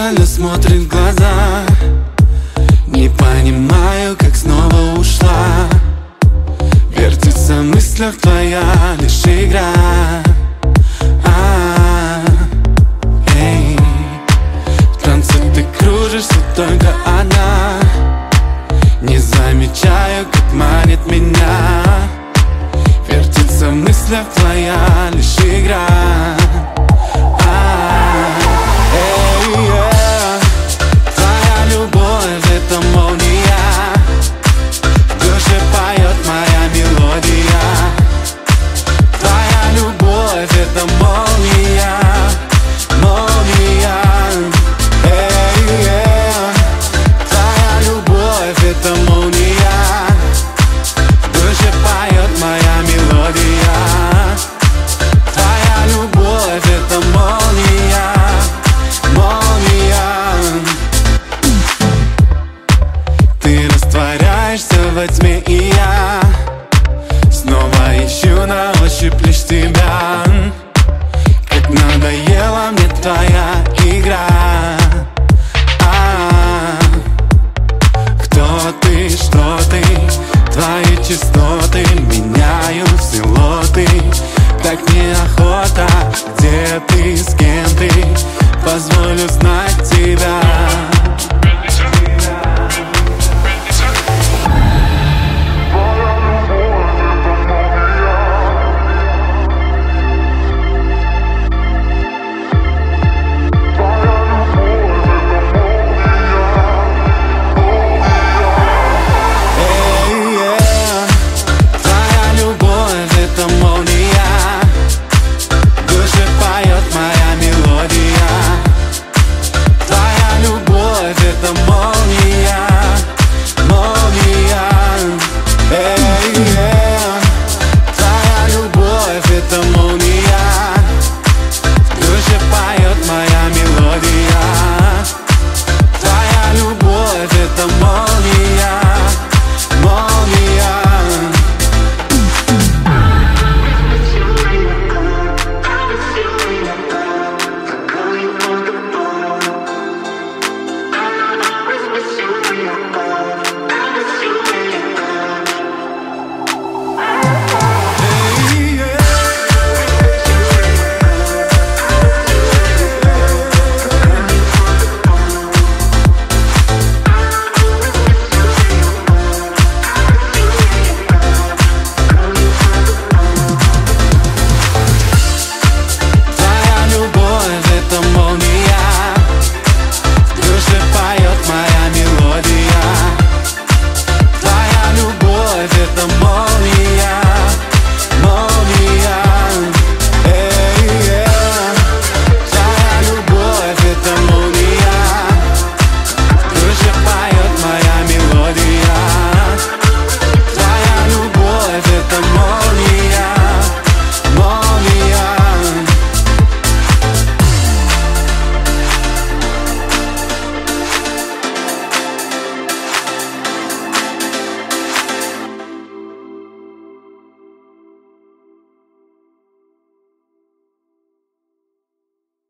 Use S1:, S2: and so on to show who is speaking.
S1: пристально смотрит в глаза. Не понимаю, как снова ушла. Вертится в мыслях твоя лишь игра. Эй, в танце ты кружишься только одна. Не замечаю, как манит меня. Вертится в мыслях твоя лишь игра. Твоя любовь — это молния. В душе поет моя мелодия. Твоя любовь — это молния, молния. Твоя любовь — это молния. В душе поет моя мелодия. Твоя любовь — это молния, молния. Ты растворяешься во тьме, и я снова ищу на ощупь лишь тебя. Как надоела мне твоя игра. Кто ты, что ты? Твои частоты меняют силуэты. Так неохота, где ты, с кем ты? Позволю знать тебя. Твоя любовь — это молния.